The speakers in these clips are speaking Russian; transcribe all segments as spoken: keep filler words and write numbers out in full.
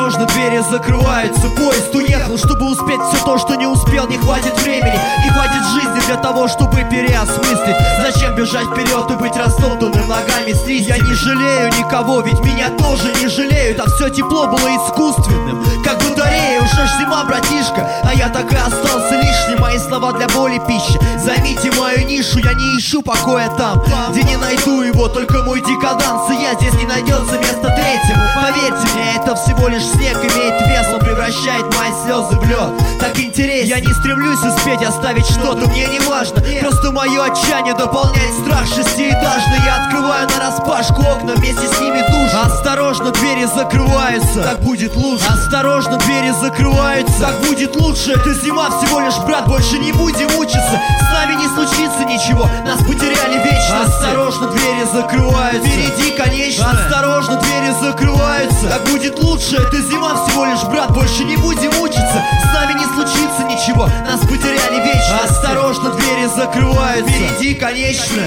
Осторожно, двери закрываются. Поезд уехал, чтобы успеть все то, что не успел. Не хватит времени, не хватит жизни для того, чтобы переосмыслить. Зачем бежать вперед и быть растоптанным ногами стрить? Я не жалею никого, ведь меня тоже не жалеют. А все тепло было искусственным, как батарея. Уже ж зима, братишка, а я так и остался лишним. Мои слова для боли пища. Займите мою нишу, я не ищу покоя там, где не найду его, только мой декаданс. И я здесь не найдется места третьему. Поверьте мне, это всего лишь снег имеет вес. Он превращает мои слезы в лед. Так интересно. Я не стремлюсь успеть оставить что-то, мне не важно. Просто мое отчаяние дополняет страх шестиэтажный. Я открываю нараспашку окна, вместе с ними душ. Осторожно, двери закрываются, так будет лучше. Осторожно, двери закрываются, так будет лучше. Это зима всего лишь, брат, больше не будем мучиться. С нами не случится ничего, нас потеряли вечно. Осторожно, двери закрываются, впереди конечно. Осторожно, двери закрываются, так будет лучше. Это зима всего лишь, брат, больше не будем мучиться. С нами не случится ничего, нас потеряли вечно. Осторожно, двери закрываются, впереди конечно.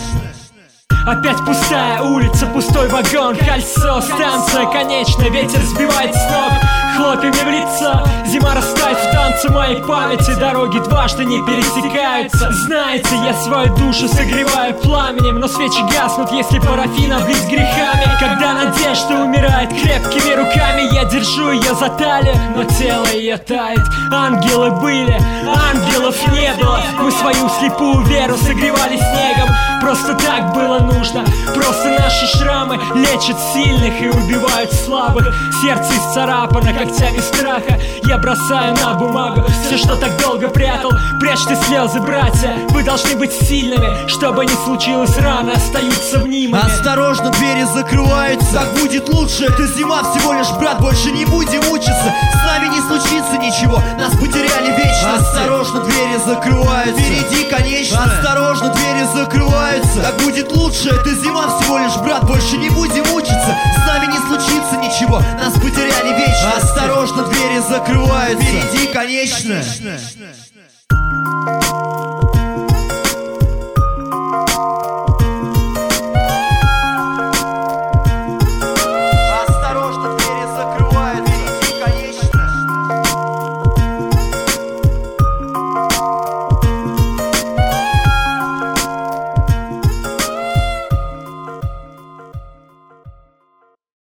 Опять пустая улица, пустой вагон, кольцо, станция конечная, ветер сбивает с ног хлопьями в лицо. Зима растает в танце моей памяти, дороги дважды не пересекаются. Знаете, я свою душу согреваю пламенем, но свечи гаснут, если парафин облить грехами. Когда надежда умирает крепкими руками, я держу ее за талию, но тело ее тает. Ангелы были, ангелов не было. Мы свою слепую веру согревали снегом. Просто так было нужно, просто наши шрамы лечат сильных и убивают слабых. Сердце исцарапано когтями страха. Я бросаю на бумагу все, что так долго прятал. Прячьте слезы, братья, вы должны быть сильными. Что бы ни случилось, раны остаются мнимыми. Осторожно, двери закрываются, так будет лучше. Это зима всего лишь, брат, больше не будем мучиться. С нами не случится ничего, нас потеряли вечно. Осторожно, двери закрываются, впереди конечно. Осторожно, двери закрываются, так будет лучше. Это зима всего лишь, брат, больше не будем мучиться. С нами не случится ничего, нас потеряли вечно. Осторожно, двери закрываются, впереди конечно.